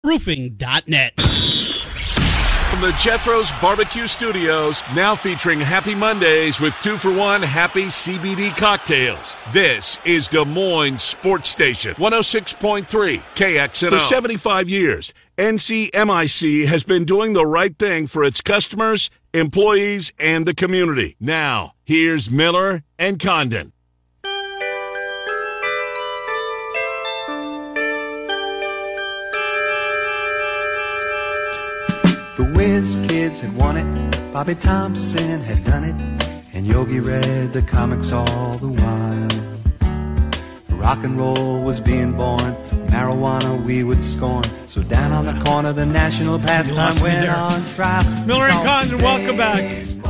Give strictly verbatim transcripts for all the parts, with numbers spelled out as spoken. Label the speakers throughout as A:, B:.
A: roofing dot net.
B: From the Jethro's Barbecue Studios, now featuring Happy Mondays with two for one Happy C B D cocktails. This is Des Moines Sports Station, one oh six point three K X N O. For seventy-five years, N C M I C has been doing the right thing for its customers, employees, and the community. Now, here's Miller and Condon.
C: The Whiz Kids had won it, Bobby Thompson had done it, and Yogi read the comics all the while. Rock and roll was being born, marijuana we would scorn, so down on the corner the national pastime went on trial.
D: Miller and Condon, welcome back.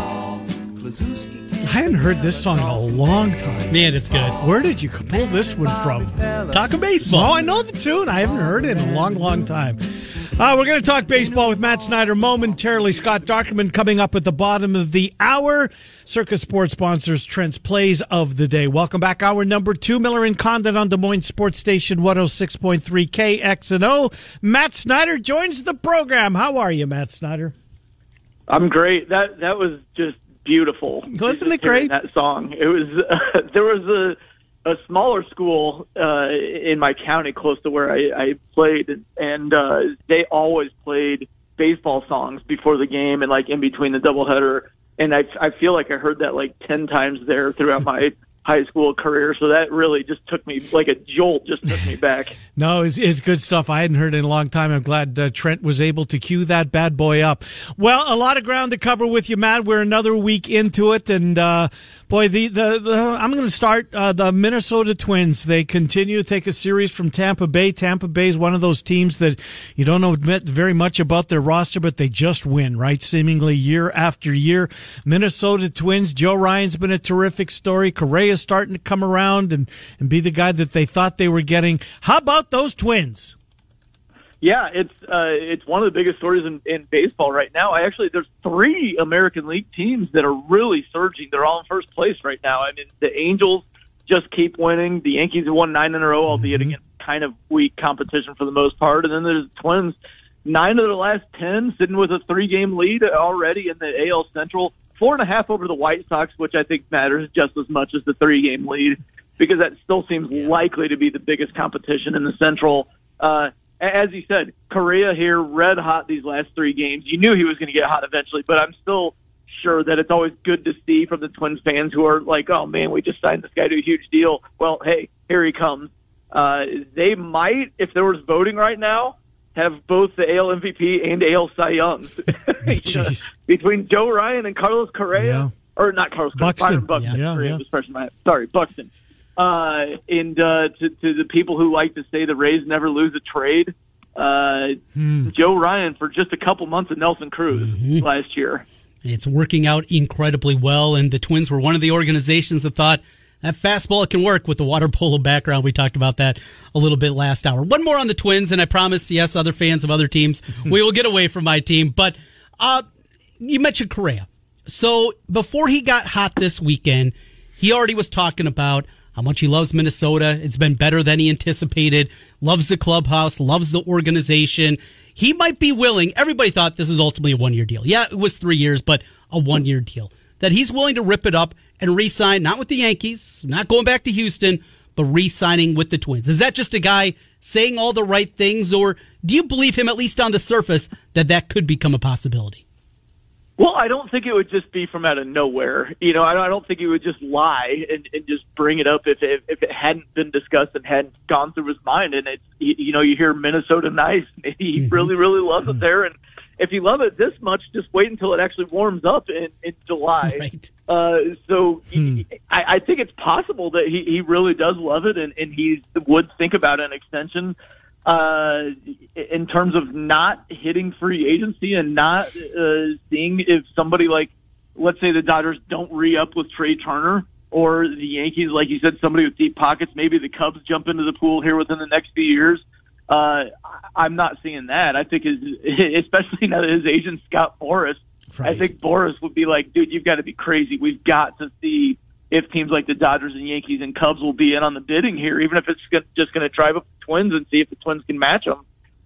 D: I hadn't heard this song in a long time.
A: Man, it's good.
D: Where did you pull this one from?
A: Talking baseball.
D: Oh, I know the tune. I haven't heard it in a long, long time. Uh, we're going to talk baseball with Matt Snyder momentarily. Scott Dochterman coming up at the bottom of the hour. Circus Sports sponsors Trent's Plays of the Day. Welcome back. Hour number two. Miller and Condon on Des Moines Sports Station one oh six point three K X N O. Matt Snyder joins the program. How are you, Matt Snyder?
E: I'm great. That that was just beautiful.
D: Wasn't it great?
E: That song. It was. Uh, there was a. a smaller school uh, in my county close to where I, I played, and uh, they always played baseball songs before the game and like in between the doubleheader. And I, I feel like I heard that like ten times there throughout my high school career. So that really just took me like a jolt, just took me back.
D: No, it's, it's good stuff. I hadn't heard it in a long time. I'm glad uh, Trent was able to cue that bad boy up. Well, a lot of ground to cover with you, Matt. We're another week into it. And, uh, boy, the, the, the I'm going to start uh, the Minnesota Twins. They continue to take a series from Tampa Bay. Tampa Bay is one of those teams that you don't know very much about their roster, but they just win, right? Seemingly year after year. Minnesota Twins, Joe Ryan's been a terrific story. Correa is starting to come around and, and be the guy that they thought they were getting. How about those Twins?
E: Yeah, it's uh, it's one of the biggest stories in, in baseball right now. I actually, there's three American League teams that are really surging. They're all in first place right now. I mean, the Angels just keep winning. The Yankees have won nine in a row, albeit
D: Mm-hmm.
E: against kind of weak competition for the most part. And then there's the Twins, nine of the last ten, sitting with a three-game lead already in the A L Central. Four and a half over the White Sox, which I think matters just as much as the three-game lead, because that still seems yeah. likely to be the biggest competition in the Central. Uh, as you said, Correa here, red hot these last three games. You knew he was going to get hot eventually, but I'm still sure that it's always good to see from the Twins fans who are like, oh, man, we just signed this guy to a huge deal. Well, hey, here he comes. Uh, they might, if there was voting right now, have both the A L M V P and A L Cy Youngs. you know, between Joe Ryan and Carlos Correa, yeah. or not Carlos Correa,
D: Buxton.
E: Buxton.
D: Yeah,
E: Correa
D: yeah.
E: was fresh in my head. Sorry, Buxton. Uh, and uh, to, to the people who like to say the Rays never lose a trade, uh, hmm. Joe Ryan for just a couple months of Nelson Cruz mm-hmm. last year.
A: It's working out incredibly well, and the Twins were one of the organizations that thought that fastball can work with the water polo background. We talked about that a little bit last hour. One more on the Twins, and I promise, yes, other fans of other teams, we will get away from my team. But uh, you mentioned Correa. So before he got hot this weekend, he already was talking about how much he loves Minnesota. It's been better than he anticipated. Loves the clubhouse, loves the organization. He might be willing. Everybody thought this is ultimately a one-year deal. Yeah, it was three years, but a one-year deal. That he's willing to rip it up and re-sign, not with the Yankees, not going back to Houston, but re-signing with the Twins. Is that just a guy saying all the right things, or do you believe him, at least on the surface, that that could become a possibility?
E: Well, I don't think it would just be from out of nowhere. You know, I don't think he would just lie and, and just bring it up if it, if it hadn't been discussed and hadn't gone through his mind. And it's, you know, you hear Minnesota nice. He mm-hmm. really, really loves it there. And if you love it this much, just wait until it actually warms up in, in July.
A: Right.
E: Uh, so
D: hmm.
E: he, I, I think it's possible that he, he really does love it, and, and he would think about an extension. Uh, in terms of not hitting free agency and not uh, seeing if somebody like, let's say the Dodgers don't re-up with Trey Turner, or the Yankees, like you said, somebody with deep pockets, maybe the Cubs jump into the pool here within the next few years. Uh, I'm not seeing that. I think his, especially now that his agent Scott Boras, right. I think Boras would be like, dude, you've got to be crazy. We've got to see if teams like the Dodgers and Yankees and Cubs will be in on the bidding here, even if it's just going to drive up the Twins and see if the Twins can match them.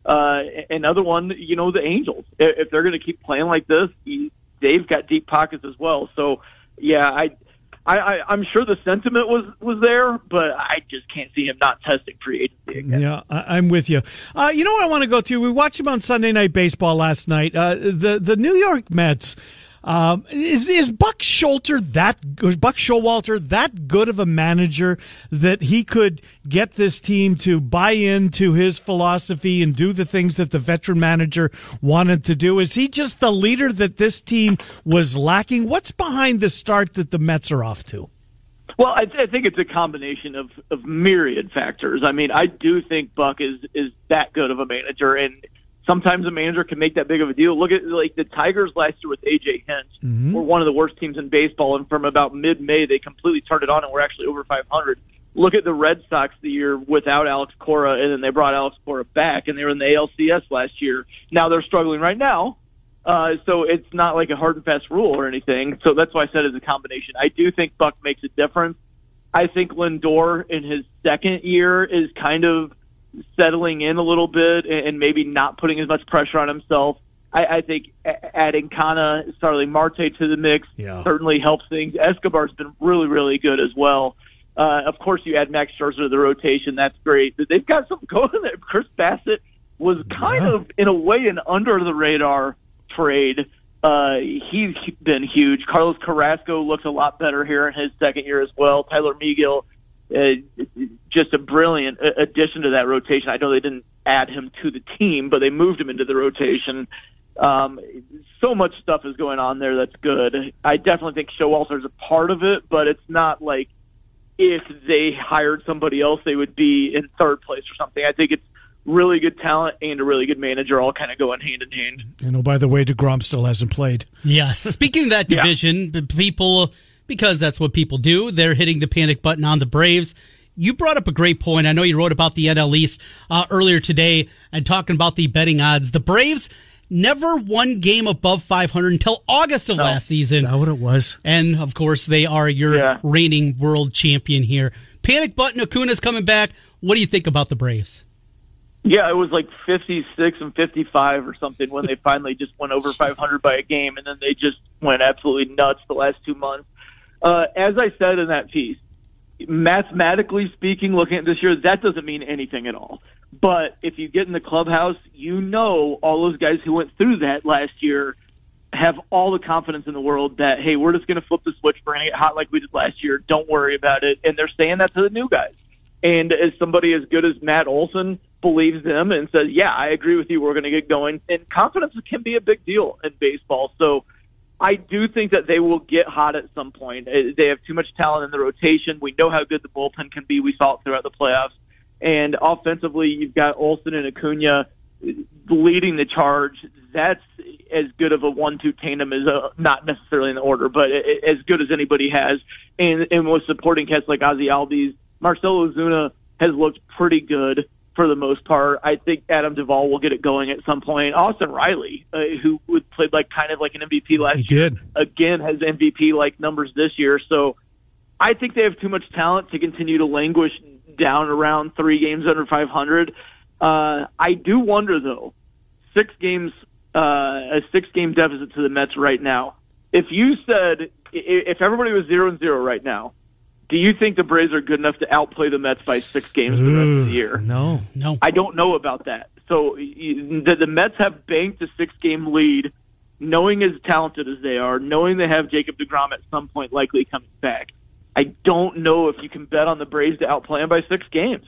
E: Uh, another one, you know, the Angels. If they're going to keep playing like this, they've got deep pockets as well. So, yeah, I, I, I, I'm sure the sentiment was, was there, but I just can't see him not testing free agency again.
D: Yeah, I, I'm with you. Uh, you know what I want to go to? We watched him on Sunday Night Baseball last night. Uh, the the New York Mets. Um, is is Buck Showalter that was Buck Showalter that good of a manager that he could get this team to buy into his philosophy and do the things that the veteran manager wanted to do? Is he just the leader that this team was lacking? What's behind the start that the Mets are off to?
E: Well, I, th- I think it's a combination of, of myriad factors. I mean, I do think Buck is is that good of a manager, and sometimes a manager can make that big of a deal. Look at like the Tigers last year with A J Hinch mm-hmm. were one of the worst teams in baseball, and from about mid-May they completely turned it on and were actually over five hundred. Look at the Red Sox the year without Alex Cora, and then they brought Alex Cora back, and they were in the A L C S last year. Now they're struggling right now, uh, so it's not like a hard and fast rule or anything. So that's why I said it's a combination. I do think Buck makes a difference. I think Lindor in his second year is kind of settling in a little bit and maybe not putting as much pressure on himself. I, I think adding Kana, Starling Marte to the mix yeah. certainly helps things. Escobar's been really, really good as well. Uh, of course, you add Max Scherzer to the rotation. That's great. They've got something going there. Chris Bassett was kind yeah. of, in a way, an under-the-radar trade. Uh, he's been huge. Carlos Carrasco looks a lot better here in his second year as well. Tyler Megill, Uh, just a brilliant addition to that rotation. I know they didn't add him to the team, but they moved him into the rotation. Um, so much stuff is going on there that's good. I definitely think Showalter is a part of it, but it's not like if they hired somebody else, they would be in third place or something. I think it's really good talent and a really good manager all kind of going hand in hand.
D: And oh, by the way, DeGrom still hasn't played.
A: Yes. Speaking of that division, yeah. people... because that's what people do. They're hitting the panic button on the Braves. You brought up a great point. I know you wrote about the N L East uh, earlier today and talking about the betting odds. The Braves never won game above five hundred until August of no. last season.
D: Is that what it was?
A: And, of course, they are your yeah. reigning world champion here. Panic button, Acuna's coming back. What do you think about the Braves?
E: Yeah, it was like fifty-six and fifty-five or something when they finally just went over five hundred by a game, and then they just went absolutely nuts the last two months. Uh, as I said in that piece, mathematically speaking, looking at this year, that doesn't mean anything at all. But if you get in the clubhouse, you know all those guys who went through that last year have all the confidence in the world that, hey, we're just going to flip the switch. We're going to get hot like we did last year. Don't worry about it. And they're saying that to the new guys. And as somebody as good as Matt Olson believes them and says, yeah, I agree with you, we're going to get going. And confidence can be a big deal in baseball. So I do think that they will get hot at some point. They have too much talent in the rotation. We know how good the bullpen can be. We saw it throughout the playoffs. And offensively, you've got Olson and Acuna leading the charge. That's as good of a one two tandem as a, not necessarily in the order, but as good as anybody has. And, and with supporting cats like Ozzie Albies, Marcell Ozuna has looked pretty good for the most part. I think Adam Duvall will get it going at some point. Austin Riley, uh, who played like kind of like an M V P last
D: he
E: year,
D: did.
E: again has M V P-like numbers this year. So I think they have too much talent to continue to languish down around three games under five hundred. Uh, I do wonder, though, six games, uh, a six-game deficit to the Mets right now. If you said, if everybody was zero and zero right now, do you think the Braves are good enough to outplay the Mets by six games Ooh, the rest of the year?
D: No, no.
E: I don't know about that. So the, the Mets have banked a six-game lead, knowing as talented as they are, knowing they have Jacob deGrom at some point likely coming back. I don't know if you can bet on the Braves to outplay them by six games.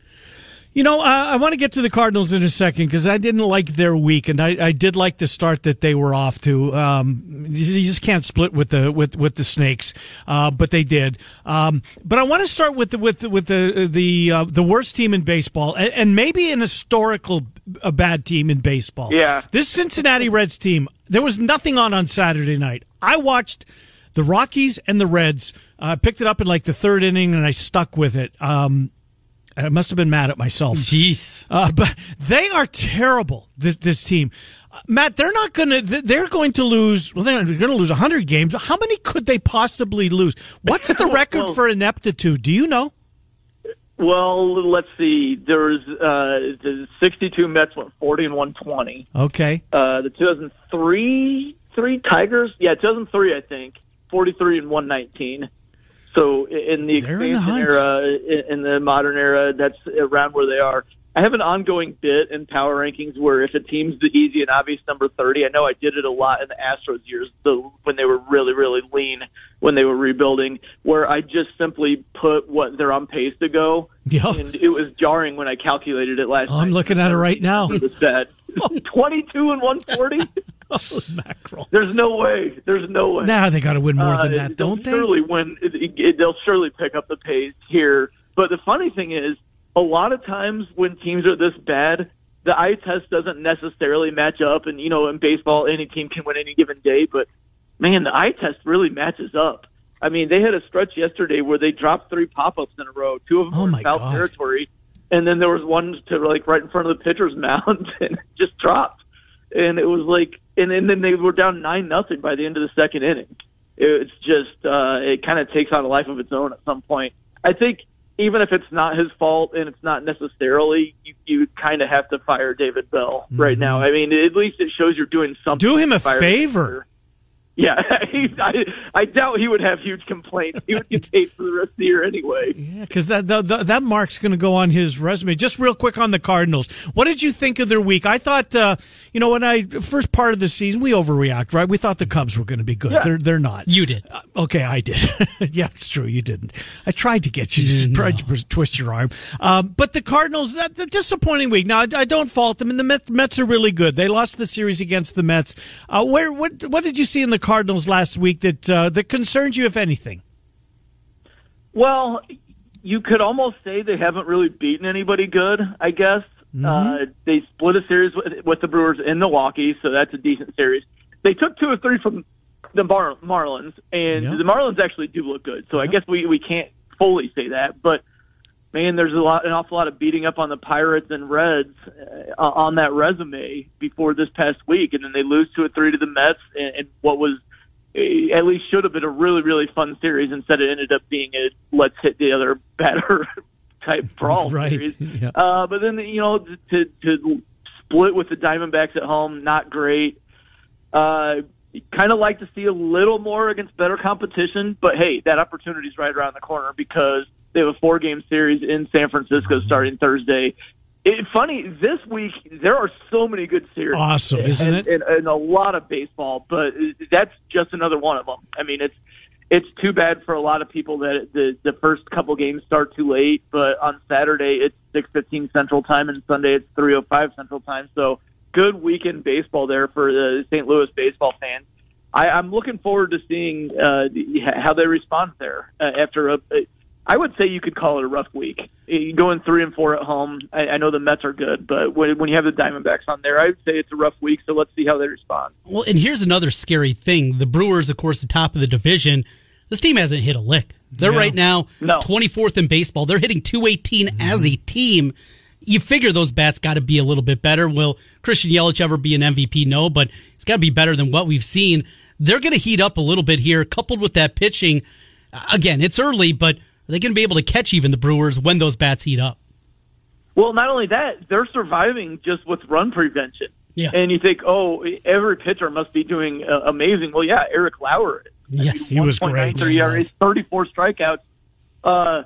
D: You know, uh, I want to get to the Cardinals in a second because I didn't like their week, and I, I did like the start that they were off to. Um, you just can't split with the with, with the Snakes, uh, but they did. Um, but I want to start with the with the, with the the uh, the worst team in baseball, and, and maybe an historical a bad team in baseball.
E: Yeah,
D: this Cincinnati Reds team. There was nothing on on Saturday night. I watched the Rockies and the Reds. I uh, picked it up in like the third inning, and I stuck with it. Um, I must have been mad at myself.
A: Jeez.
D: Uh, but they are terrible, this this team. Uh, Matt, they're not going to, they're going to lose, well, they're going to lose one hundred games. How many could they possibly lose? What's the record
E: well,
D: for ineptitude? Do you know?
E: Well, let's see. There was uh, the sixty-two Mets went forty and one twenty.
D: Okay.
E: Uh, the two thousand three three Tigers, yeah, two thousand three, I think, forty-three and one nineteen. So in the
D: They're in
E: expansion
D: the
E: era, in, in the modern era, that's around where they are. I have an ongoing bit in power rankings where if a team's the easy and obvious number thirty, I know I did it a lot in the Astros years, the, when they were really, really lean, when they were rebuilding, where I just simply put what they're on pace to go.
D: Yep.
E: And it was jarring when I calculated it last
D: oh,
E: night.
D: I'm looking at it right now.
E: twenty-two and one forty?
D: Oh, mackerel.
E: There's no way. There's no way.
D: Now they got to win more
E: uh,
D: than that, don't they?
E: Surely win. It, it, they'll surely pick up the pace here. But the funny thing is, a lot of times when teams are this bad, the eye test doesn't necessarily match up. And, you know, in baseball, any team can win any given day. But, man, the eye test really matches up. I mean, they had a stretch yesterday where they dropped three pop-ups in a row. Two of them
D: oh
E: were
D: my
E: in foul
D: God.
E: territory. And then there was one to, like, right in front of the pitcher's mound and just dropped. And it was like – and, and then they were down nine nothing by the end of the second inning. It's just uh, – it kind of takes on a life of its own at some point. I think – even if it's not his fault and it's not necessarily, you, you kind of have to fire David Bell mm-hmm. right now. I mean, at least it shows you're doing something.
D: Do him a favor.
E: Yeah, he, I, I doubt he would have huge complaints. He would get paid for the rest of the year anyway.
D: Yeah, because that, that that mark's going to go on his resume. Just real quick on the Cardinals, what did you think of their week? I thought, uh, you know, when I first part of the season, we overreact, right? We thought the Cubs were going to be good. Yeah. They're they're not.
A: You did.
D: Uh, okay, I did. Yeah, it's true. You didn't. I tried to get you to try to twist your arm. Um, but the Cardinals, that the disappointing week. Now, I, I don't fault them. And the Mets, Mets are really good. They lost the series against the Mets. Uh, where what what did you see in the Cardinals last week that uh, that concerns you, if anything?
E: Well, you could almost say they haven't really beaten anybody good, I guess. Mm-hmm. Uh, they split a series with, with the Brewers in Milwaukee, so that's a decent series. They took two or three from the Mar- Marlins, and yep. the Marlins actually do look good, so yep. I guess we, we can't fully say that. But, man, there's a lot, an awful lot of beating up on the Pirates and Reds uh, on that resume before this past week, and then they lose two or three to the Mets, and, and what was at least should have been a really, really fun series. Instead, it ended up being a let's hit the other batter type brawl
D: right.
E: series.
D: Yeah.
E: Uh, but then, you know, to, to split with the Diamondbacks at home, not great. Uh, kind of like to see a little more against better competition, but hey, that opportunity's right around the corner because they have a four-game series in San Francisco starting Thursday. It's funny, this week there are so many good series.
D: Awesome, isn't
E: and,
D: it?
E: And, and a lot of baseball, but that's just another one of them. I mean, it's it's too bad for a lot of people that the the first couple games start too late, but on Saturday it's six fifteen Central Time and Sunday it's three oh five Central Time. So good weekend baseball there for the Saint Louis baseball fans. I, I'm looking forward to seeing uh, how they respond there uh, after a, a I would say you could call it a rough week. Going three and four at home, I, I know the Mets are good, but when, when you have the Diamondbacks on there, I would say it's a rough week, so let's see how they respond.
A: Well, and here's another scary thing. The Brewers, of course, the top of the division. This team hasn't hit a lick. They're yeah. right now
E: no.
A: twenty-fourth in baseball. They're hitting two eighteen mm-hmm. as a team. You figure those bats got to be a little bit better. Will Christian Yelich ever be an M V P? No, but it's got to be better than what we've seen. They're going to heat up a little bit here, coupled with that pitching. Again, it's early, but are they going to be able to catch even the Brewers when those bats heat up?
E: Well, not only that, they're surviving just with run prevention.
A: Yeah.
E: And you think, oh, every pitcher must be doing uh, amazing. Well, yeah, Eric Lauer.
D: Yes, he was great.
E: Three E R A, thirty-four strikeouts. Uh,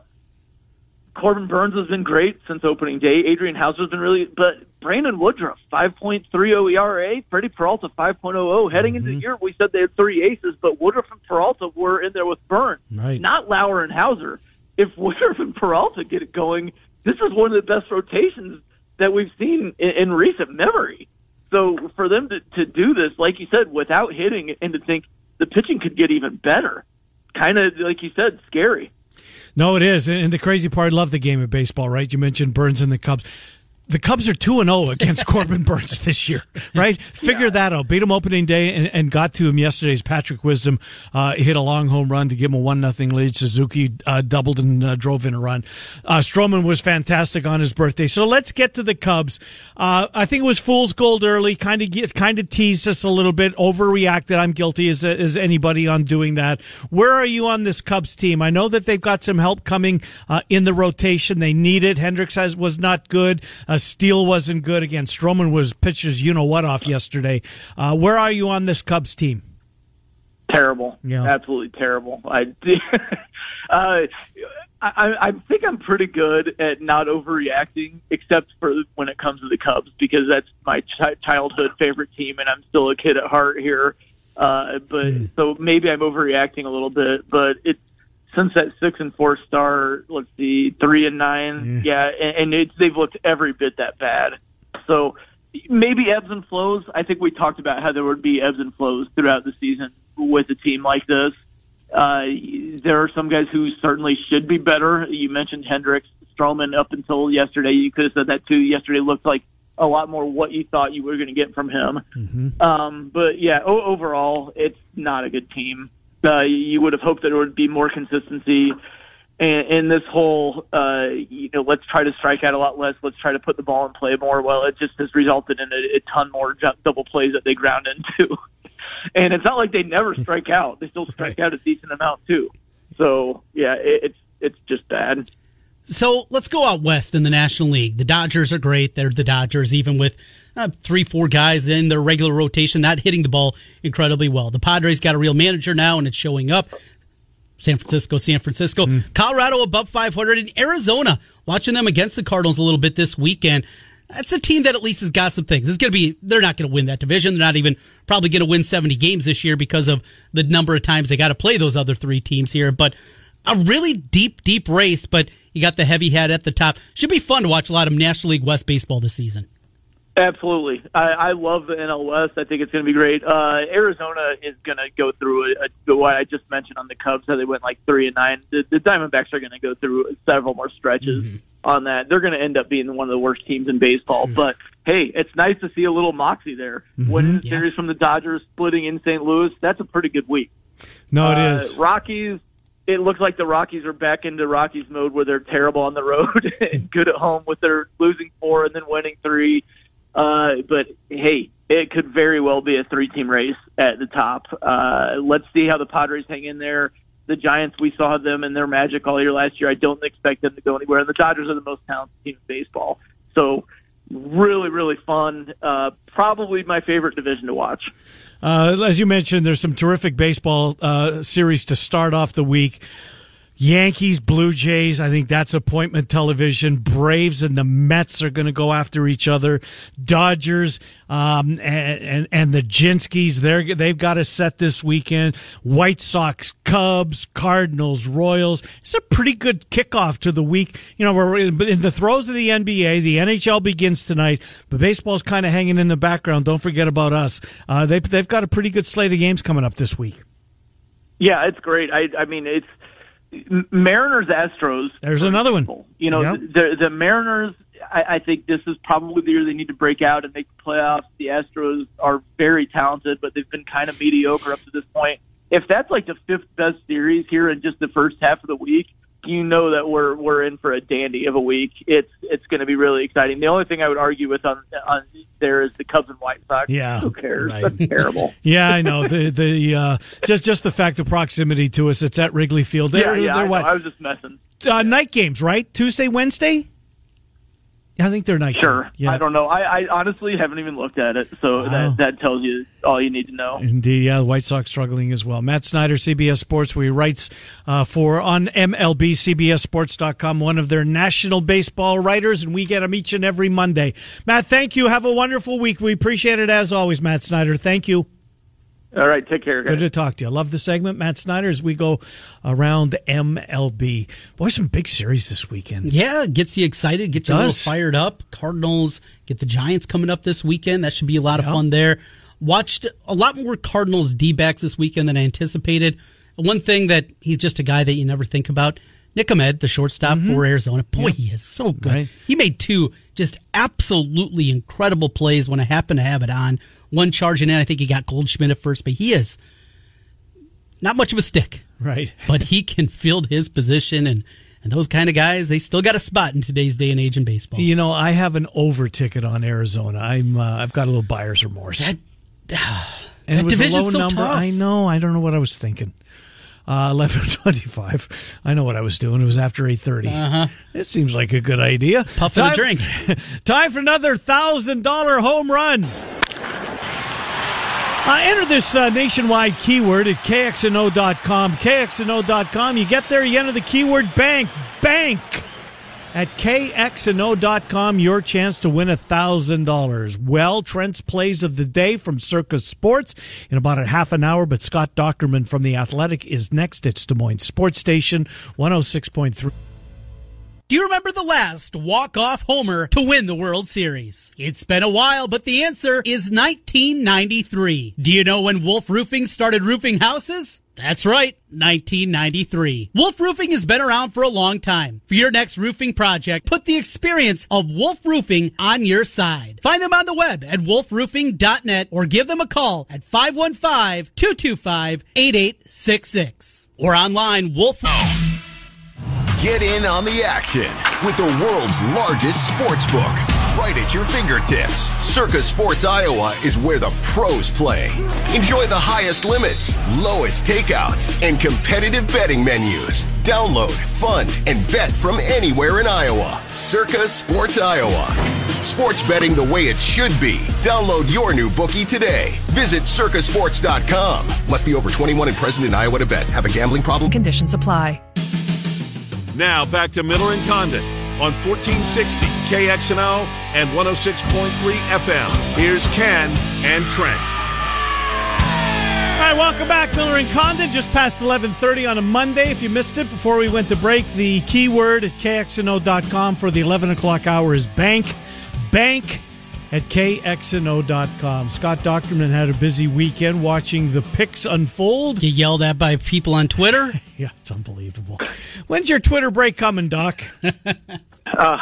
E: Corbin Burns has been great since opening day. Adrian Hauser's been really, but Brandon Woodruff, five point three oh E R A. Freddie Peralta, five point oh oh. Heading mm-hmm. into the year, we said they had three aces, but Woodruff and Peralta were in there with Burns,
D: right.
E: not Lauer and Hauser. If Woodruff and Peralta get it going, this is one of the best rotations that we've seen in, in recent memory. So for them to, to do this, like you said, without hitting and to think the pitching could get even better, kind of, like you said, scary.
D: No, it is. And the crazy part, I love the game of baseball, right? You mentioned Burns and the Cubs. The Cubs are two and oh against Corbin Burnes this year, right? Figure yeah. that out. Beat him opening day and, and got to him yesterday's Patrick Wisdom uh, hit a long home run to give him a one nothing lead. Suzuki uh, doubled and uh, drove in a run. Uh, Stroman was fantastic on his birthday. So let's get to the Cubs. Uh, I think it was fool's gold early, kind of kind of teased us a little bit, overreacted. I'm guilty as, as anybody on doing that. Where are you on this Cubs team? I know that they've got some help coming uh, in the rotation. They need it. Hendricks has, was not good. Uh, Steele wasn't good. Again, Stroman was pitches you-know-what off yesterday. Uh, where are you on this Cubs team?
E: Terrible.
D: Yeah.
E: Absolutely terrible. I, uh, I, I think I'm pretty good at not overreacting, except for when it comes to the Cubs, because that's my ch- childhood favorite team, and I'm still a kid at heart here. Uh, but mm. So maybe I'm overreacting a little bit, but it's, since that six and four start, let's see, three and nine, yeah, yeah and, and it's, they've looked every bit that bad. So maybe ebbs and flows. I think we talked about how there would be ebbs and flows throughout the season with a team like this. Uh, there are some guys who certainly should be better. You mentioned Hendricks, Stroman up until yesterday. You could have said that too. Yesterday looked like a lot more what you thought you were going to get from him. Mm-hmm. Um, but yeah, o- overall, it's not a good team. Uh, you would have hoped that there would be more consistency in, in this whole, uh, you know, let's try to strike out a lot less, let's try to put the ball in play more. Well, it just has resulted in a, a ton more ju- double plays that they ground into. And it's not like they never strike out. They still strike out a decent amount, too. So, yeah, it, it's it's just bad.
A: So let's go out west in the National League. The Dodgers are great. They're the Dodgers, even with uh, three, four guys in their regular rotation, not hitting the ball incredibly well. The Padres got a real manager now, and it's showing up. San Francisco, San Francisco. Mm. Colorado above five hundred. In Arizona, watching them against the Cardinals a little bit this weekend. That's a team that at least has got some things. It's going to be, they're not going to win that division. They're not even probably going to win seventy games this year because of the number of times they got to play those other three teams here. But a really deep, deep race, but you got the heavy head at the top. Should be fun to watch a lot of National League West baseball this season.
E: Absolutely. I, I love the N L West. I think it's going to be great. Uh, Arizona is going to go through a, a, what I just mentioned on the Cubs, how they went like three and nine. The, the Diamondbacks are going to go through several more stretches mm-hmm. on that. They're going to end up being one of the worst teams in baseball. But, hey, it's nice to see a little moxie there. Mm-hmm. Winning the yeah. series from the Dodgers, splitting in Saint Louis, that's a pretty good week.
D: No, it
E: uh,
D: is.
E: Rockies. It looks like the Rockies are back into Rockies mode where they're terrible on the road and good at home with their losing four and then winning three. Uh, but, hey, it could very well be a three-team race at the top. Uh, let's see how the Padres hang in there. The Giants, we saw them in their magic all year last year. I don't expect them to go anywhere. And the Dodgers are the most talented team in baseball. So really, really fun. Uh, probably my favorite division to watch.
D: Uh, as you mentioned, there's some terrific baseball uh, series to start off the week. Yankees, Blue Jays, I think that's appointment television. Braves and the Mets are going to go after each other. Dodgers um, and, and and the Jinskis, they're they've got a set this weekend. White Sox, Cubs, Cardinals, Royals. It's a pretty good kickoff to the week. You know, we're in the throes of the N B A. The N H L begins tonight, but baseball's kind of hanging in the background. Don't forget about us. Uh, they've they've got a pretty good slate of games coming up this week.
E: Yeah, it's great. I I mean it's. Mariners, Astros.
D: There's another one.
E: You know, yep. the the Mariners, I, I think this is probably the year they need to break out and make the playoffs. The Astros are very talented, but they've been kind of mediocre up to this point. If that's like the fifth best series here in just the first half of the week, you know that we're we're in for a dandy of a week. It's it's going to be really exciting. The only thing I would argue with on on there is the Cubs and White Sox.
D: Yeah,
E: who cares?
D: Right.
E: That's terrible.
D: Yeah, I know the the uh, just just the fact of proximity to us. It's at Wrigley Field. They're,
E: yeah, yeah.
D: They're
E: I,
D: what?
E: I was just messing.
D: Uh, night games, right? Tuesday, Wednesday. I think they're night.
E: Sure.
D: Yeah.
E: I don't know. I, I honestly haven't even looked at it, so wow. that that tells you all you need to know.
D: Indeed, yeah. The White Sox struggling as well. Matt Snyder, C B S Sports, where he writes uh, for on M L B, C B S Sports dot com, one of their national baseball writers, and we get him each and every Monday. Matt, thank you. Have a wonderful week. We appreciate it as always, Matt Snyder. Thank you.
E: All right, take care, guys.
D: Good to talk to you. I love the segment, Matt Snyder, as we go around M L B. Boy, some big series this weekend.
A: Yeah, gets you excited, gets you a little fired up. Cardinals get the Giants coming up this weekend. That should be a lot yep. of fun there. Watched a lot more Cardinals D-backs this weekend than I anticipated. One thing that he's just a guy that you never think about, Nick Ahmed, the shortstop
D: Mm-hmm.
A: for Arizona. Boy,
D: Yep.
A: he is so good.
D: Right.
A: He made two just absolutely incredible plays when I happened to have it on. One charging in, I think he got Goldschmidt at first, but he is not much of a stick.
D: Right.
A: But he can field his position, and, and those kind of guys, they still got a spot in today's day and age in baseball.
D: You know, I have an over ticket on Arizona. I'm, uh, I've got a little buyer's remorse.
A: That,
D: and
A: that
D: it was a
A: division's
D: low
A: so
D: number.
A: tough.
D: I know. I don't know what I was thinking. Uh, eleven twenty-five. I know what I was doing. It was after eight thirty.
A: Uh-huh.
D: It seems like a good idea.
A: Puffing a drink.
D: Time for another one thousand dollars home run. Uh, enter this uh, nationwide keyword at K X N O dot com. K X N O dot com. You get there, you enter the keyword bank. Bank. At K X N O dot com, your chance to win one thousand dollars. Well, Trent's plays of the day from Circa Sports in about a half an hour, but Scott Dockerman from The Athletic is next. It's Des Moines Sports Station, one oh six point three.
A: Do you remember the last walk-off homer to win the World Series? It's been a while, but the answer is nineteen ninety-three. Do you know when Wolf Roofing started roofing houses? That's right, nineteen ninety-three. Wolf Roofing has been around for a long time. For your next roofing project, put the experience of Wolf Roofing on your side. Find them on the web at wolf roofing dot net or give them a call at five one five, two two five, eight eight six six. Or online, Wolf...
F: Get in on the action with the world's largest sports book right at your fingertips. Circa Sports Iowa is where the pros play. Enjoy the highest limits, lowest takeouts, and competitive betting menus. Download, fund, and bet from anywhere in Iowa. Circa Sports Iowa. Sports betting the way it should be. Download your new bookie today. Visit circa sports dot com. Must be over twenty-one and present in Iowa to bet. Have a gambling problem?
G: Conditions apply.
B: Now back to Miller and Condon on fourteen sixty K X N O and one oh six point three F M. Here's Ken and Trent.
D: All right, welcome back, Miller and Condon. Just past eleven thirty on a Monday. If you missed it before we went to break, the keyword at K X N O dot com for the eleven o'clock hour is bank. Bank at K X N O dot com. Scott Dockerman had a busy weekend watching the picks unfold.
A: Get yelled at by people on Twitter?
D: Yeah, it's unbelievable. When's your Twitter break coming, Doc?
E: Uh,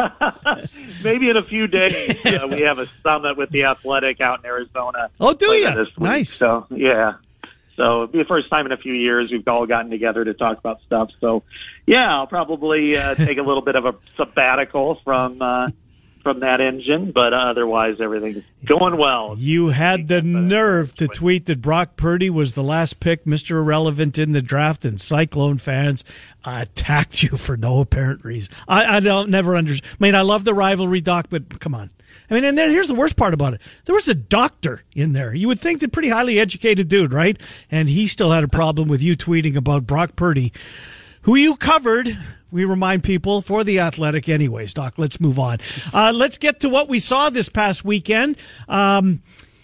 E: maybe in a few days. Uh, we have a summit with the Athletic out in Arizona.
D: Oh, do
E: later
D: you?
E: this week.
D: Nice.
E: So, yeah. So it'll be the first time in a few years we've all gotten together to talk about stuff. So, yeah, I'll probably uh, take a little bit of a sabbatical from uh, from that engine, but otherwise everything's going well.
D: You had the nerve to tweet that Brock Purdy was the last pick, Mister Irrelevant in the draft, and Cyclone fans attacked you for no apparent reason. I, I don't never understand. I mean, I love the rivalry, Doc, but come on. I mean, and then here's the worst part about it. There was a doctor in there. You would think the pretty highly educated dude, right? And he still had a problem with you tweeting about Brock Purdy, who you covered. We remind people for The Athletic anyways, Doc. Let's move on. Uh, let's get to what we saw this past weekend. Um,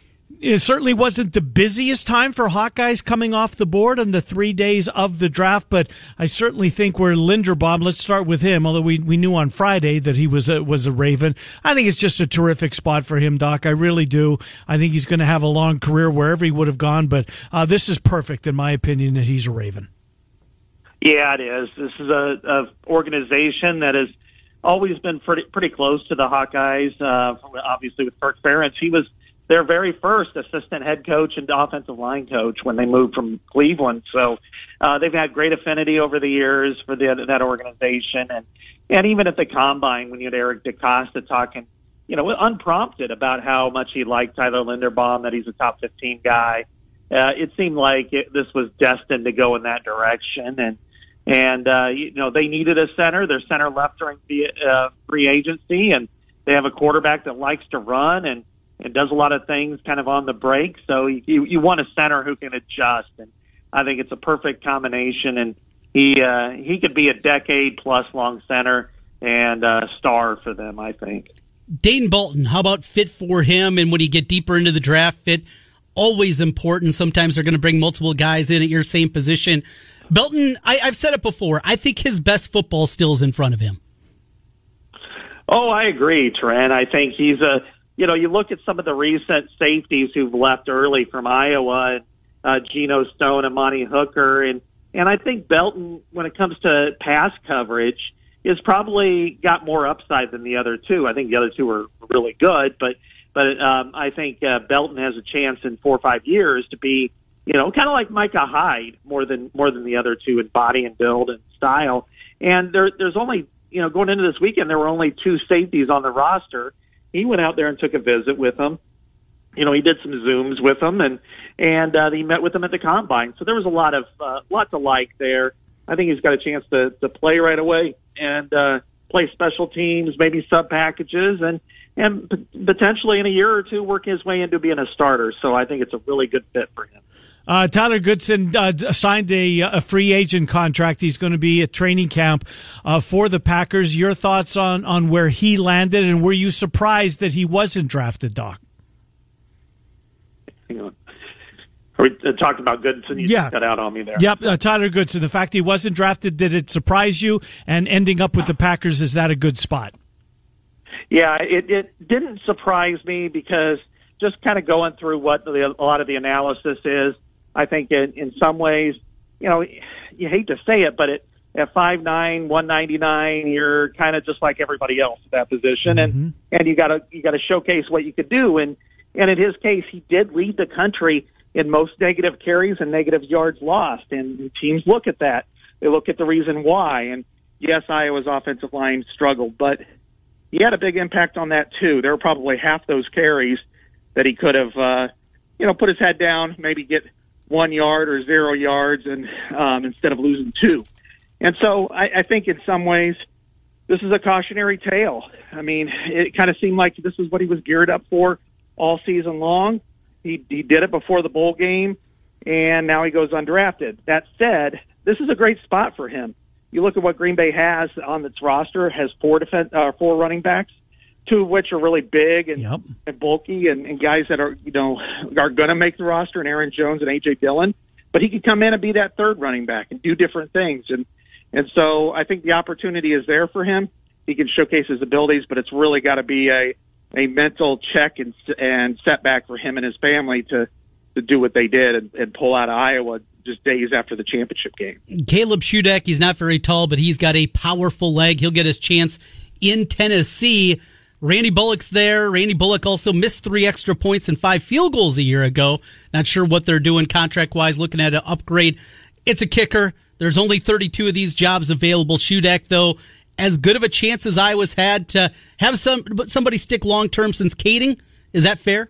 D: it certainly wasn't the busiest time for Hawkeyes coming off the board on the three days of the draft, but I certainly think where Linderbaum, let's start with him, although we, we knew on Friday that he was a, was a Raven. I think it's just a terrific spot for him, Doc. I really do. I think he's going to have a long career wherever he would have gone, but uh, this is perfect, in my opinion, that he's a Raven.
E: Yeah, it is. This is a, a organization that has always been pretty pretty close to the Hawkeyes. Uh, obviously, with Kirk Ferentz, he was their very first assistant head coach and offensive line coach when they moved from Cleveland. So uh, they've had great affinity over the years for the, that organization, and and even at the combine when you had Eric DeCosta talking, you know, unprompted about how much he liked Tyler Linderbaum, that he's a top fifteen guy. Uh, it seemed like it, this was destined to go in that direction, and. And, uh, you know, they needed a center. Their center left during the uh, free agency, and they have a quarterback that likes to run and, and does a lot of things kind of on the break. So you, you want a center who can adjust, and I think it's a perfect combination. And he uh, he could be a decade-plus long center and a star for them, I think.
A: Dayton Bolton, how about fit for him? And when you get deeper into the draft, fit, always important. Sometimes they're going to bring multiple guys in at your same position. Belton, I, I've said it before, I think his best football still is in front of him.
E: Oh, I agree, Trent. I think he's a, you know, you look at some of the recent safeties who've left early from Iowa, uh, Geno Stone and Monty Hooker, and
G: And I think Belton, when it comes to pass coverage, is probably got more upside than the other two. I think the other two are really good, but but um, I think uh, Belton has a chance in four or five years to be, you know, kind of like Micah Hyde more than more than the other two in body and build and style. And there, there's only, you know, going into this weekend, there were only two safeties on the roster. He went out there and took a visit with them. You know, he did some Zooms with them, and and uh, he met with them at the combine. So there was a lot of uh, lot to like there. I think he's got a chance to to play right away and uh, play special teams, maybe sub packages, and and p- potentially in a year or two work his way into being a starter. So I think it's a really good fit for him.
D: Uh, Tyler Goodson uh, signed a, a free agent contract. He's going to be at training camp uh, for the Packers. Your thoughts on, on where he landed, and were you surprised that he wasn't drafted, Doc?
G: Hang on. Are we uh, talking about Goodson? You
D: yeah.
G: cut out on me there.
D: Yep, uh, Tyler Goodson. The fact he wasn't drafted, did it surprise you? And ending up with the Packers, is that a good spot?
G: Yeah, it, it didn't surprise me because just kind of going through what the, a lot of the analysis is, I think in, in some ways, you know, you hate to say it, but it, at five nine, one ninety-nine, you're kind of just like everybody else at that position, and mm-hmm. and you got to you got to showcase what you could do. And and in his case, he did lead the country in most negative carries and negative yards lost. And teams look at that; they look at the reason why. And yes, Iowa's offensive line struggled, but he had a big impact on that too. There were probably half those carries that he could have, uh, you know, put his head down, maybe get one yard or zero yards, and um, instead of losing two. And so I, I think in some ways this is a cautionary tale. I mean, it kind of seemed like this is what he was geared up for all season long. He, he did it before the bowl game, and now he goes undrafted. That said, this is a great spot for him. You look at what Green Bay has on its roster, has four defense, uh, four running backs, two of which are really big and, yep. and bulky, and, and guys that are, you know, are going to make the roster, and Aaron Jones and A J Dillon. But he could come in and be that third running back and do different things. And and so I think the opportunity is there for him. He can showcase his abilities, but it's really got to be a, a mental check and and setback for him and his family to, to do what they did and, and pull out of Iowa just days after the championship game.
A: Caleb Shudak, he's not very tall, but he's got a powerful leg. He'll get his chance in Tennessee. Randy Bullock's there. Randy Bullock also missed three extra points and five field goals a year ago. Not sure what they're doing contract-wise, looking at an upgrade. It's a kicker. There's only thirty-two of these jobs available. Shudak, though, as good of a chance as Iowa's had to have some somebody stick long-term since Kading. Is that fair?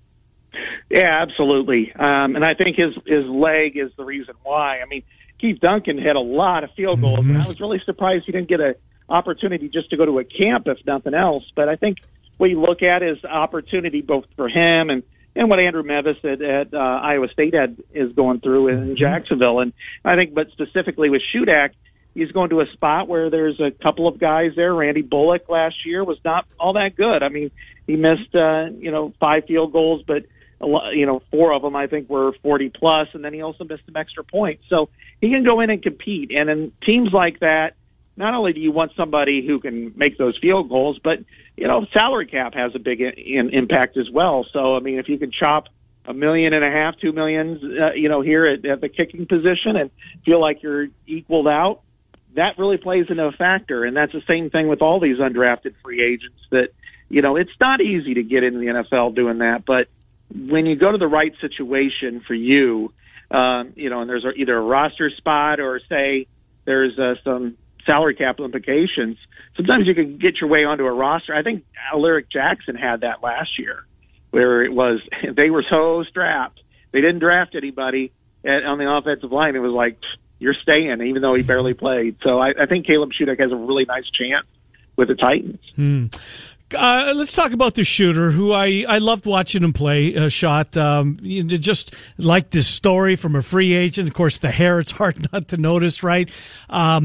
G: Yeah, absolutely. Um, and I think his, his leg is the reason why. I mean, Keith Duncan had a lot of field goals, mm-hmm. and I was really surprised he didn't get a opportunity just to go to a camp, if nothing else. But I think what you look at is opportunity both for him and, and what Andrew Mevis at, at uh, Iowa State had is going through in Jacksonville. And I think, but specifically with Shudak, he's going to a spot where there's a couple of guys there. Randy Bullock last year was not all that good. I mean, he missed, uh, you know, five field goals, but a lot, you know, four of them I think were forty plus, and then he also missed some extra points. So he can go in and compete. And in teams like that, not only do you want somebody who can make those field goals, but, you know, salary cap has a big in, in impact as well. So, I mean, if you can chop a million and a half, two millions, uh, you know, here at, at the kicking position and feel like you're equaled out, that really plays into a factor. And that's the same thing with all these undrafted free agents that, you know, it's not easy to get into the N F L doing that. But when you go to the right situation for you, um, you know, and there's either a roster spot or, say, there's uh, some salary cap implications, sometimes you can get your way onto a roster. I think Alaric Jackson had that last year, where it was they were so strapped. They didn't draft anybody at, on the offensive line. It was like, you're staying, even though he barely played. So I, I think Caleb Shudak has a really nice chance with the Titans.
D: Hmm. Uh, let's talk about the shooter, who I, I loved watching him play a uh, shot. Um, you know, just like this story from a free agent. Of course, the hair, it's hard not to notice, right? Um,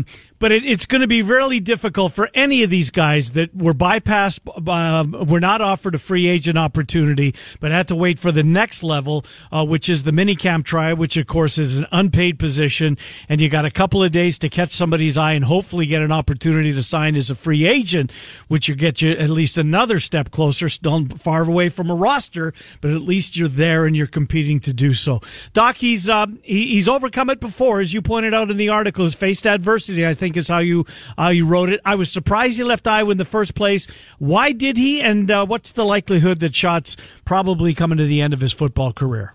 D: but it, it's going to be really difficult for any of these guys that were bypassed, uh, were not offered a free agent opportunity, but had to wait for the next level, uh, which is the minicamp tryout, which of course is an unpaid position, and you got a couple of days to catch somebody's eye and hopefully get an opportunity to sign as a free agent, which will get you at least another step closer, still far away from a roster, but at least you're there and you're competing to do so. Doc, he's uh, he, he's overcome it before, as you pointed out in the article. He's faced adversity, I think is how you how you wrote it. I was surprised he left Iowa in the first place. Why did he, and uh, what's the likelihood that Scott's probably coming to the end of his football career?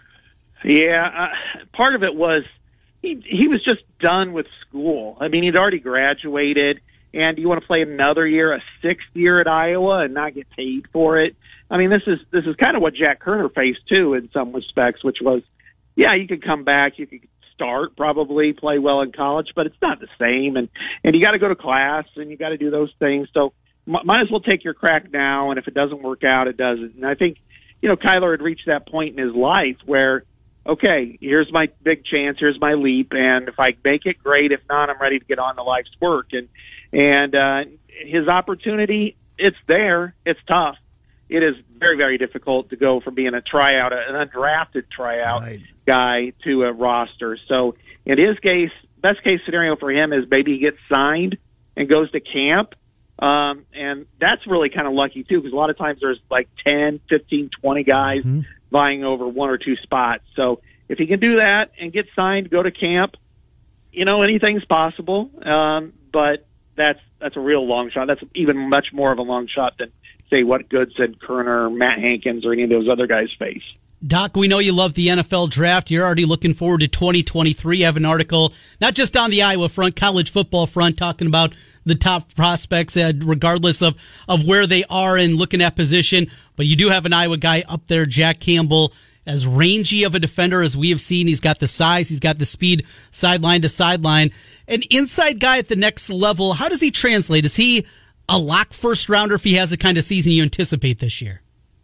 G: Yeah, uh, part of it was he he was just done with school. I mean, he'd already graduated, and you want to play another year, a sixth year at Iowa, and not get paid for it. I mean, this is this is kind of what Jack Kerner faced too, in some respects, which was, yeah, you could come back, you could start, probably play well in college, but it's not the same, and and you got to go to class, and you got to do those things. So m- might as well take your crack now, and if it doesn't work out, it doesn't. And I think, you know, Kyler had reached that point in his life where, okay, here's my big chance, here's my leap, and if I make it, great. If not, I'm ready to get on to life's work. And and uh, his opportunity, it's there. It's tough. It is very, very difficult to go from being a tryout, an undrafted tryout right. guy, to a roster. So in his case, best case scenario for him is maybe he gets signed and goes to camp. Um, and that's really kind of lucky, too, because a lot of times there's like ten, fifteen, twenty guys mm-hmm. vying over one or two spots. So if he can do that and get signed, go to camp, you know, anything's possible. Um, but that's that's a real long shot. That's even much more of a long shot than, say, what Goodson, Kerner, Matt Hankins, or any of those other guys face.
A: Doc, we know you love the N F L draft. You're already looking forward to twenty twenty-three. You have an article, not just on the Iowa front, college football front, talking about the top prospects, uh, regardless of, of where they are and looking at position. But you do have an Iowa guy up there, Jack Campbell, as rangy of a defender as we have seen. He's got the size, he's got the speed, sideline to sideline. An inside guy at the next level, how does he translate? Is he a lock first rounder if he has the kind of season you anticipate this year?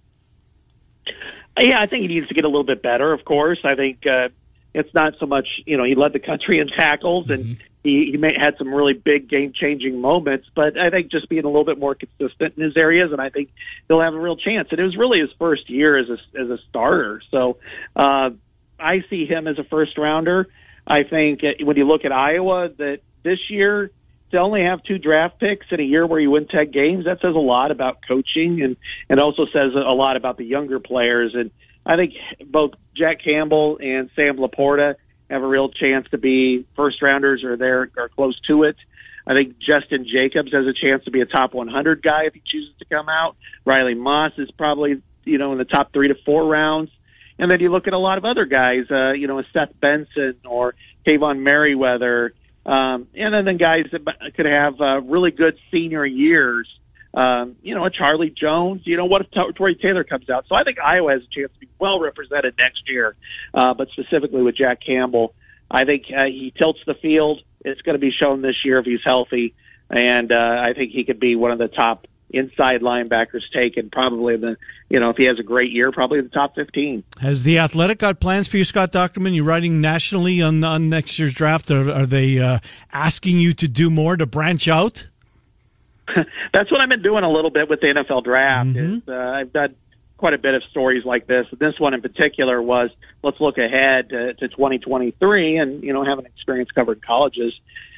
G: Yeah, I think he needs to get a little bit better, of course. I think uh, it's not so much, you know, he led the country in tackles, and mm-hmm. he, he may, had some really big game-changing moments, but I think just being a little bit more consistent in his areas, and I think he'll have a real chance. And it was really his first year as a, as a starter. So uh, I see him as a first-rounder. I think when you look at Iowa, that this year, to only have two draft picks in a year where you win ten games, that says a lot about coaching, and it also says a lot about the younger players. And I think both Jack Campbell and Sam Laporta have a real chance to be first rounders, or they're are close to it. I think Justin Jacobs has a chance to be a top one hundred guy if he chooses to come out. Riley Moss is probably, you know, in the top three to four rounds. And then you look at a lot of other guys, uh, you know, a Seth Benson or Kayvon Merriweather. Um, and then, then guys that could have uh, really good senior years, um, you know, a Charlie Jones. You know, what if T- Torrey Taylor comes out? So I think Iowa has a chance to be well represented next year, uh, but specifically with Jack Campbell. I think uh, he tilts the field. It's going to be shown this year if he's healthy, and uh, I think he could be one of the top inside linebackers taken, probably the, you know, if he has a great year, probably the top fifteen. Has
D: the Athletic got plans for you, Scott Docterman? You're writing nationally on, on next year's draft. Are, are they uh, asking you to do more, to branch out?
G: That's what I've been doing a little bit with the N F L draft.
D: Mm-hmm.
G: Is, uh, I've done quite a bit of stories like this. This one in particular was, let's look ahead to, to twenty twenty-three, and, you know, having experience covering colleges.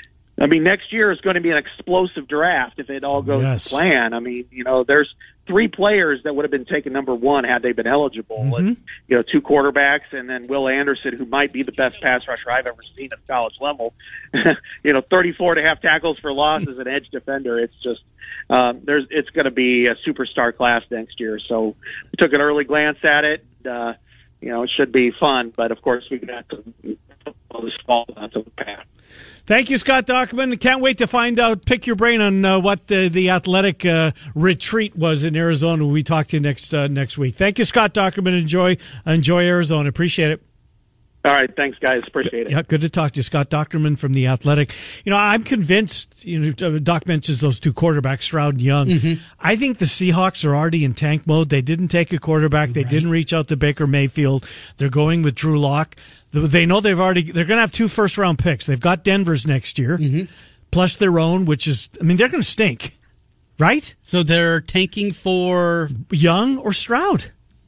G: I mean, next year is going to be an explosive draft if it all goes
D: yes.
G: to plan. I mean, you know, there's three players that would have been taken number one had they been eligible.
D: Mm-hmm.
G: And, you know, two quarterbacks, and then Will Anderson, who might be the best pass rusher I've ever seen at college level. you know, thirty-four and a half tackles for loss as an edge defender. It's just, um, there's, it's going to be a superstar class next year. So we took an early glance at it. Uh, you know, it should be fun, but of course we have to this fall onto the path.
D: Thank you, Scott Docterman. Can't wait to find out, pick your brain on uh, what the, the athletic uh, retreat was in Arizona. We talk to you next uh, next week. Thank you, Scott Docterman. Enjoy enjoy Arizona. Appreciate it.
G: All right, thanks, guys. Appreciate it.
D: Yeah, good to talk to you, Scott Docterman from The Athletic. You know, I'm convinced, you know, Doc mentions those two quarterbacks, Stroud and Young.
A: Mm-hmm.
D: I think the Seahawks are already in tank mode. They didn't take a quarterback. They
A: right.
D: didn't reach out to Baker Mayfield. They're going with Drew Lock. They know they've already, they're going to have two first round picks. They've got Denver's next year.
A: Mm-hmm.
D: plus their own, which is, I mean, they're going to stink, right?
A: So they're tanking for
D: Young or Stroud.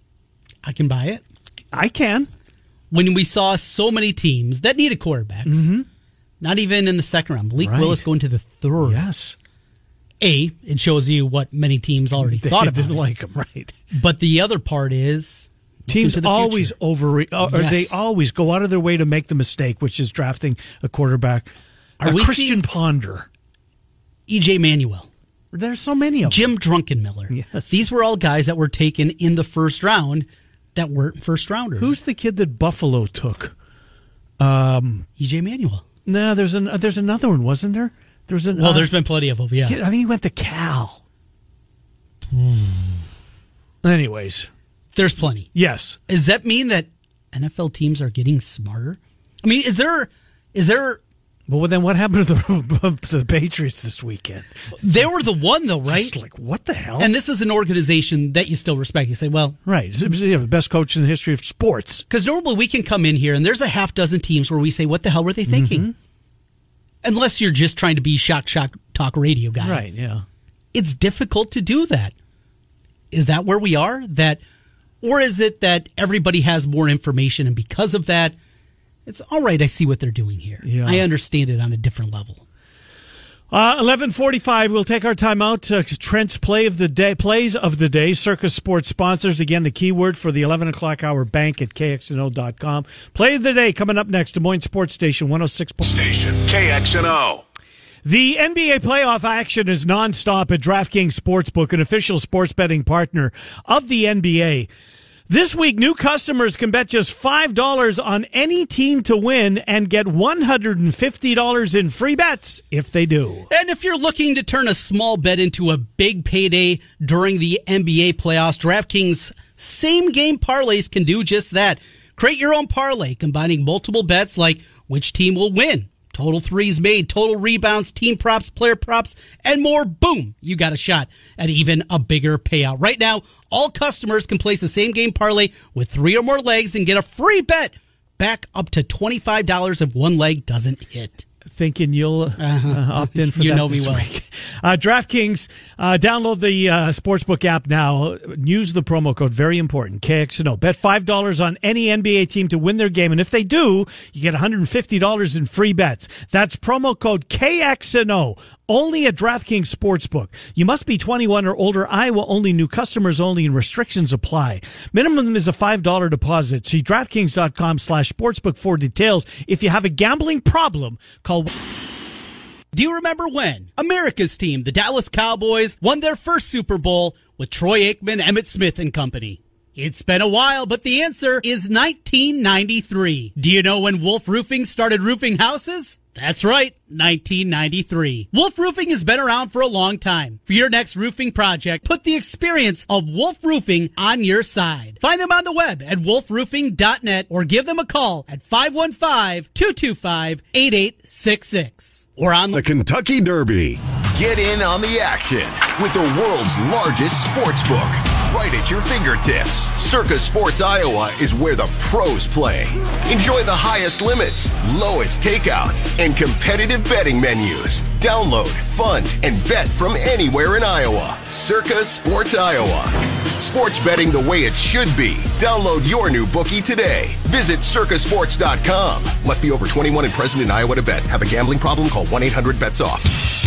A: I can buy it.
D: I can.
A: When we saw so many teams that needed quarterbacks, mm-hmm. not even in the second round, Malik
D: right.
A: Willis going to the third.
D: Yes.
A: A, it shows you what many teams already
D: they
A: thought about
D: didn't
A: it.
D: like him, right?
A: But the other part is
D: teams always
A: future.
D: over, or
A: yes.
D: they always go out of their way to make the mistake, which is drafting a quarterback.
A: Are
D: a
A: we
D: Christian
A: seeing
D: Ponder,
A: E J Manuel,
D: there's so many of them.
A: Jim Drunkenmiller.
D: Yes.
A: These were all guys that were taken in the first round that weren't first rounders.
D: Who's the kid that Buffalo took? Um,
A: E J Manuel.
D: No, there's an there's another one, wasn't there? There's an.
A: Well,
D: uh,
A: there's been plenty of them. Yeah,
D: I think he went to Cal. Hmm. Anyways,
A: there's plenty.
D: Yes.
A: Does that mean that N F L teams are getting smarter? I mean, is there is there?
D: Well, then what happened to the to the Patriots this weekend?
A: They were the one, though, right?
D: Just like, what the hell?
A: And this is an organization that you still respect. You say, well,
D: right, you know, the best coach in the history of sports.
A: Because normally we can come in here and there's a half dozen teams where we say, what the hell were they thinking? Mm-hmm. Unless you're just trying to be shock, shock, talk radio guy.
D: Right, yeah.
A: It's difficult to do that. Is that where we are? That, or is it that everybody has more information and because of that, it's all right, I see what they're doing here.
D: Yeah.
A: I understand it on a different level.
D: Uh, eleven forty-five, we'll take our time out. Uh, Trent's play of the day, plays of the day, Circa Sports sponsors. Again, the keyword for the eleven o'clock hour bank at K X N O dot com. Play of the day coming up next, Des Moines Sports Station one oh six.
B: Station K X N O.
D: The N B A playoff action is nonstop at DraftKings Sportsbook, an official sports betting partner of the N B A. This week, new customers can bet just five dollars on any team to win and get one hundred fifty dollars in free bets if they do.
A: And if you're looking to turn a small bet into a big payday during the N B A playoffs, DraftKings same-game parlays can do just that. Create your own parlay, combining multiple bets like which team will win, total threes made, total rebounds, team props, player props, and more. Boom, you got a shot at even a bigger payout. Right now, all customers can place the same game parlay with three or more legs and get a free bet back up to twenty-five dollars if one leg doesn't hit.
D: Thinking you'll uh, uh, opt in for
A: you
D: that
A: know
D: this
A: me well.
D: week. Uh, DraftKings, uh, download the uh, Sportsbook app now. Use the promo code, very important, K X N O. Bet five dollars on any N B A team to win their game, and if they do, you get one hundred fifty dollars in free bets. That's promo code K X N O, only at DraftKings Sportsbook. You must be twenty-one or older, Iowa only, new customers only, and restrictions apply. Minimum is a five dollars deposit. See DraftKings.com slash sportsbook for details. If you have a gambling problem, call...
A: Do you remember when America's team, the Dallas Cowboys, won their first Super Bowl with Troy Aikman, Emmitt Smith and company? It's been a while, but the answer is nineteen ninety-three. Do you know when Wolf Roofing started roofing houses? That's right, nineteen ninety-three. Wolf Roofing has been around for a long time. For your next roofing project, put the experience of Wolf Roofing on your side. Find them on the web at wolf roofing dot net or give them a call at five one five, two two five, eight eight six six. Or on
B: The Kentucky Derby.
F: Get in on the action with the world's largest sports book. Right at your fingertips. Circa Sports Iowa is where the pros play. Enjoy the highest limits, lowest takeouts, and competitive betting menus. Download, fund, and bet from anywhere in Iowa. Circa Sports Iowa. Sports betting the way it should be. Download your new bookie today. Visit circa sports dot com. Must be over twenty-one and present in Iowa to bet. Have a gambling problem? Call one eight hundred bets off.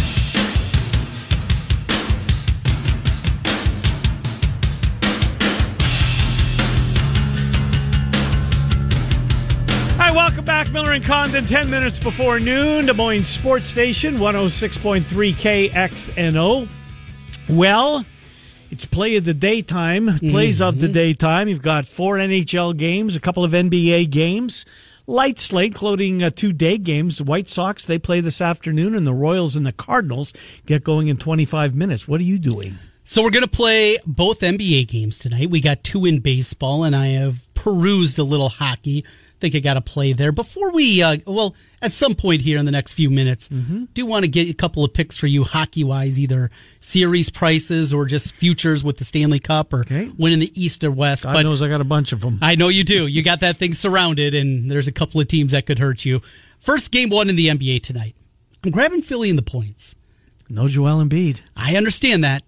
D: Welcome back, Miller and Condon, ten minutes before noon, Des Moines Sports Station, one oh six point three K X N O. Well, it's play of the daytime, plays mm-hmm. of the daytime. You've got four N H L games, a couple of N B A games, light slate, including uh, two day games. The White Sox, they play this afternoon, and the Royals and the Cardinals get going in twenty-five minutes. What are you doing?
A: So we're going to play both N B A games tonight. We got two in baseball, and I have perused a little hockey. Think I got to play there. Before we, uh, well, at some point here in the next few minutes, mm-hmm. do want to get a couple of picks for you hockey-wise, either series prices or just futures with the Stanley Cup or
D: okay.
A: winning the East or West.
D: God
A: but
D: knows I got a bunch of them.
A: I know you do. You got that thing surrounded, and there's a couple of teams that could hurt you. First game one in the N B A tonight. I'm grabbing Philly in the points.
D: No Joel Embiid.
A: I understand that.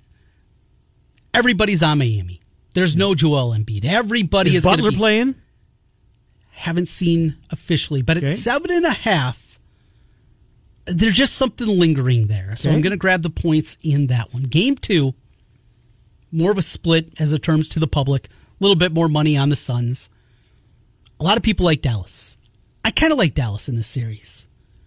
A: Everybody's on Miami. There's no Joel Embiid. Everybody is,
D: is
A: going to
D: Butler
A: be...
D: playing?
A: Haven't seen officially, but
D: okay.
A: at seven and a half, there's just something lingering there. So
D: okay.
A: I'm going to grab the points in that one. Game two, more of a split as it terms to the public. A little bit more money on the Suns. A lot of people like Dallas. I kind of like Dallas in this series.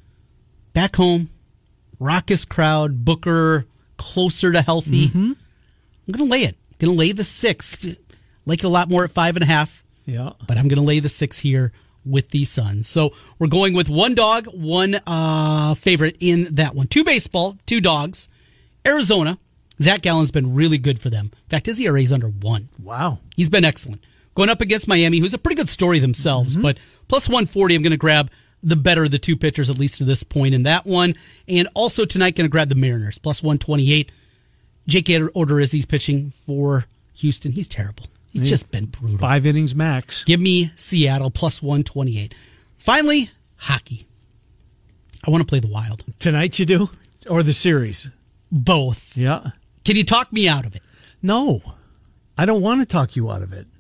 A: Back home, raucous crowd, Booker closer to healthy.
D: Mm-hmm.
A: I'm going to lay it. I'm going to lay the six. Like it a lot more at five and a half.
D: Yeah.
A: But I'm going to lay the six here with the Suns. So we're going with one dog, one uh, favorite in that one. Two baseball, two dogs. Arizona, Zach Gallen's been really good for them. In fact, his E R A is under one.
D: Wow.
A: He's been excellent. Going up against Miami, who's a pretty good story themselves,
D: Mm-hmm.
A: but plus one forty, I'm going to grab the better of the two pitchers, at least to this point in that one. And also tonight, going to grab the Mariners, plus one twenty-eight. Jake Odorizzi's pitching for Houston. He's terrible. He's
D: He's
A: just been brutal.
D: Five innings max.
A: Give me Seattle, plus one twenty-eight. Finally, hockey. I want to play the Wild.
D: Tonight you do? Or the series?
A: Both.
D: Yeah.
A: Can you talk me out of it?
D: No. I don't want to talk you out of it.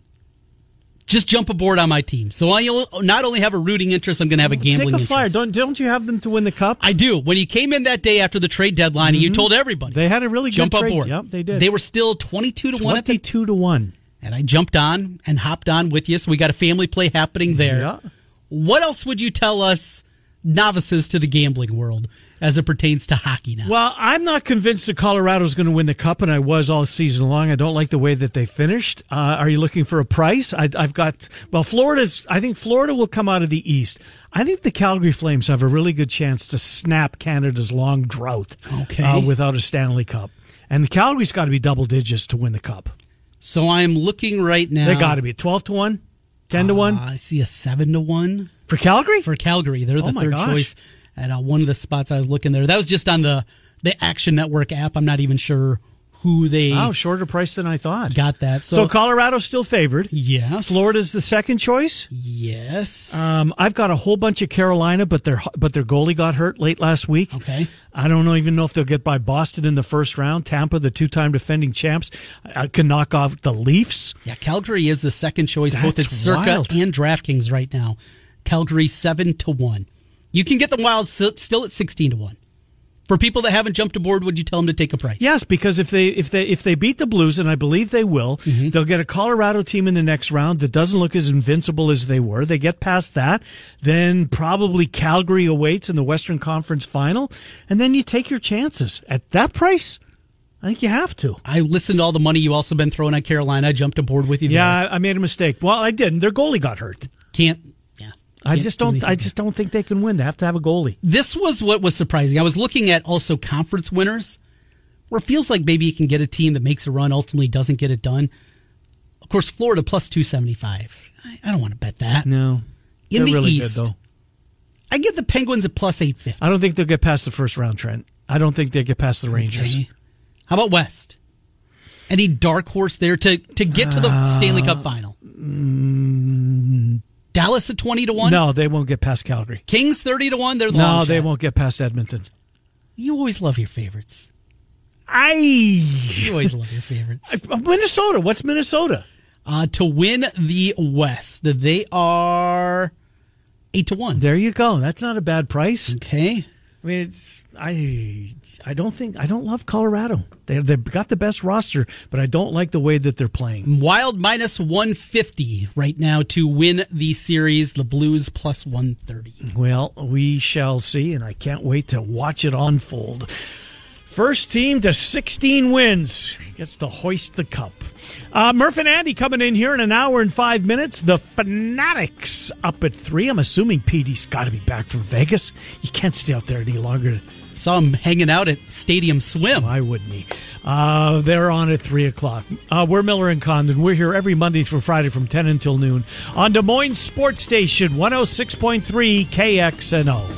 A: Just jump aboard on my team. So I not only have a rooting interest, I'm going to have a gambling
D: Take a
A: interest.
D: flyer. Don't, don't you have them to win the cup?
A: I do. When you came in that day after the trade deadline,
D: Mm-hmm.
A: and you told everybody.
D: They had a really good
A: jump
D: trade.
A: aboard.
D: Yep, they did.
A: They were still twenty-two to one.
D: twenty-two to one.
A: And I jumped on and hopped on with you, so we got a family play happening there.
D: Yeah.
A: What else would you tell us novices to the gambling world as it pertains to hockey now?
D: Well, I'm not convinced that Colorado's going to win the cup, and I was all season long. I don't like the way that they finished. Uh, are you looking for a price? I, I've got, well, Florida's, I think Florida will come out of the East. I think the Calgary Flames have a really good chance to snap Canada's long drought
A: Okay.
D: uh, without a Stanley Cup. And the Calgary's got to be double digits to win the cup.
A: So I'm looking right now.
D: They got to be twelve to one, ten to one.
A: Uh, I see a seven to one
D: For Calgary?
A: for Calgary. They're the
D: Oh my
A: third
D: gosh.
A: choice at uh, one of the spots I was looking there. That was just on the the Action Network app. I'm not even sure who they
D: Oh, shorter price than I thought.
A: got that.
D: So,
A: So,
D: Colorado's still favored.
A: yes,
D: Florida's the second choice.
A: Yes.
D: Um, I've got a whole bunch of Carolina, but their but their goalie got hurt late last week.
A: Okay.
D: I don't know, even know if they'll get by Boston in the first round. Tampa, the two-time defending champs, uh, can knock off the Leafs.
A: Yeah, Calgary is the second choice, both at
D: That's
A: Circa
D: wild.
A: and DraftKings right now. Calgary seven to one. You can get the Wild s- still at sixteen to one. For people that haven't jumped aboard, would you tell them to take a price?
D: Yes, because if they if they if they beat the Blues, and I believe they will,
A: Mm-hmm.
D: they'll get a Colorado team in the next round that doesn't look as invincible as they were. They get past that, then probably Calgary awaits in the Western Conference Final, and then you take your chances at that price. I think you have to.
A: I listened to all the money you also been throwing at Carolina. I jumped aboard with you.
D: Yeah,
A: there.
D: I I made a mistake. Well, I didn't. Their goalie got hurt.
A: Can't. Yeah.
D: I
A: Can't
D: just
A: do
D: don't.
A: anything
D: I
A: there.
D: just don't think they can win. They have to have a goalie.
A: This was what was surprising. I was looking at also conference winners, where it feels like maybe you can get a team that makes a run, ultimately doesn't get it done. Of course, Florida plus two seventy-five. I, I don't want to bet that.
D: No,
A: In
D: they're
A: the
D: really
A: East,
D: good though.
A: I get the Penguins at plus eight fifty.
D: I don't think they'll get past the first round, Trent. I don't think they get past the Rangers.
A: Okay. How about West? Any dark horse there to, to get to the
D: Uh,
A: Stanley Cup final?
D: Mm,
A: Dallas at twenty to one?
D: no, they won't get past Calgary.
A: Kings thirty to one? They're the
D: No,
A: long
D: they
A: shot.
D: won't get past Edmonton.
A: You always love your favorites.
D: I
A: You always love your favorites.
D: Minnesota. What's Minnesota?
A: Uh, to win the West, they are eight to one.
D: There you go. That's not a bad price.
A: Okay.
D: I mean, it's I I don't think I don't love Colorado. They they've got the best roster, but I don't like the way that they're playing.
A: Wild minus one fifty right now to win the series. The Blues plus one thirty.
D: Well, we shall see, and I can't wait to watch it unfold. First team to sixteen wins gets to hoist the cup. Uh, Murph and Andy coming in here in an hour and five minutes. The Fanatics up at three. I'm assuming Petey's got to be back from Vegas. You can't stay out there any longer.
A: Saw him hanging out at Stadium Swim.
D: Why wouldn't he? Uh, they're on at three o'clock. Uh, we're Miller and Condon. We're here every Monday through Friday from ten until noon on Des Moines Sports Station one oh six point three K X N O.